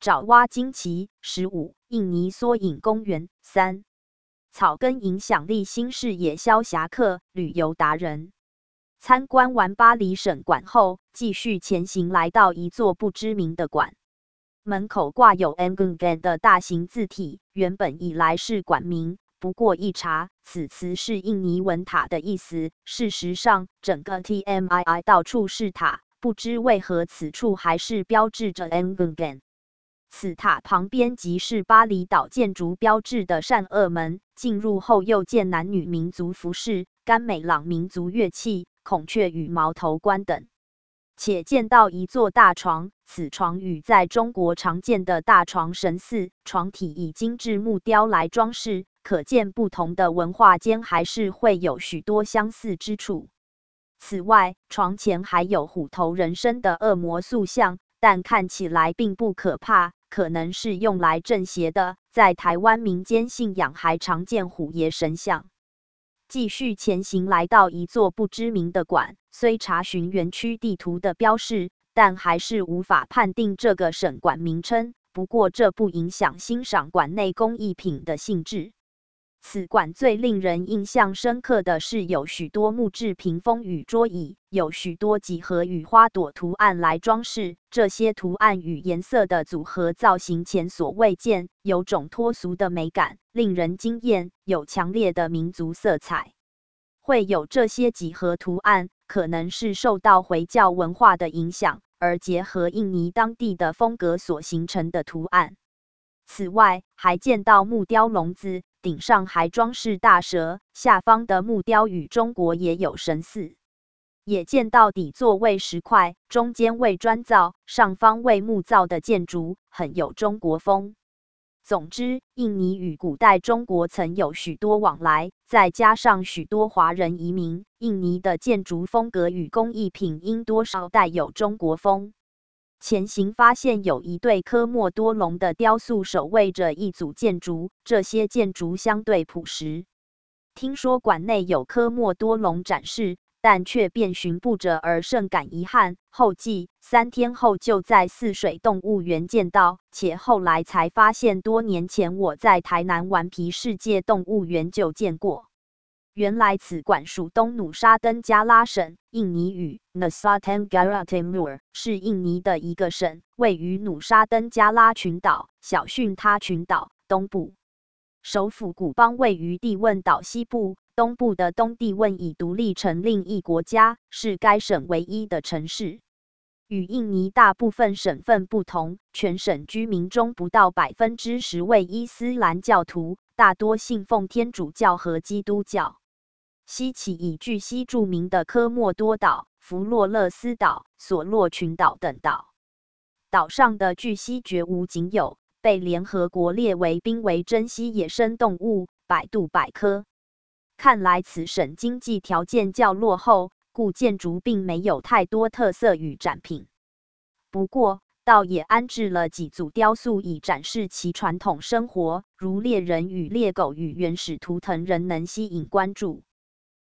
爪哇惊奇15印尼缩影公园3草根影响力新视野萧侠客旅游达人。参观完巴黎省馆后，继续前行来到一座不知名的馆。门口挂有 Engungan 的大型字体，原本以来是馆名，不过一查，此词是印尼文塔的意思。事实上，整个 TMII 到处是塔，不知为何此处还是标志着 Engungan。此塔旁边即是巴厘岛建筑标志的善恶门，进入后又见男女民族服饰、甘美朗民族乐器、孔雀羽毛头冠等。且见到一座大床，此床与在中国常见的大床神似，床体以精致木雕来装饰，可见不同的文化间还是会有许多相似之处。此外，床前还有虎头人身的恶魔塑像，但看起来并不可怕，可能是用来镇邪的。在台湾民间信仰还常见虎爷神像。继续前行来到一座不知名的馆，虽查询园区地图的标示，但还是无法判定这个省馆名称。不过这不影响欣赏馆内工艺品的性质。此馆最令人印象深刻的是有许多木质屏风与桌椅，有许多几何与花朵图案来装饰，这些图案与颜色的组合造型前所未见，有种脱俗的美感，令人惊艳，有强烈的民族色彩。会有这些几何图案，可能是受到回教文化的影响，而结合印尼当地的风格所形成的图案。此外，还见到木雕笼子，顶上还装饰大蛇，下方的木雕与中国也有神似。也见到底座为石块，中间为砖造，上方为木造的建筑，很有中国风。总之，印尼与古代中国曾有许多往来，再加上许多华人移民，印尼的建筑风格与工艺品应多少带有中国风。前行发现有一对科莫多龙的雕塑守卫着一组建筑，这些建筑相对朴实。听说馆内有科莫多龙展示，但却遍寻不着，而甚感遗憾。后记3天后就在泗水动物园见到，且后来才发现多年前我在台南顽皮世界动物园就见过。原来此馆属东努沙登加拉省，印尼语 Nusa Tenggara Timur 是印尼的一个省，位于努沙登加拉群岛、小巽他群岛东部。首府古邦位于帝汶岛西部，东部的东帝汶已独立成另一国家，是该省唯一的城市。与印尼大部分省份不同，全省居民中不到10%为伊斯兰教徒，大多信奉天主教和基督教。西起以据悉著名的科莫多岛、弗洛勒斯岛、索洛群岛等岛。岛上的巨蜥绝无仅有，被联合国列为濒危珍稀野生动物。百度百科。看来此省经济条件较落后，故建筑并没有太多特色与展品。不过，倒也安置了几组雕塑以展示其传统生活，如猎人与猎狗与原始图腾，仍能吸引关注。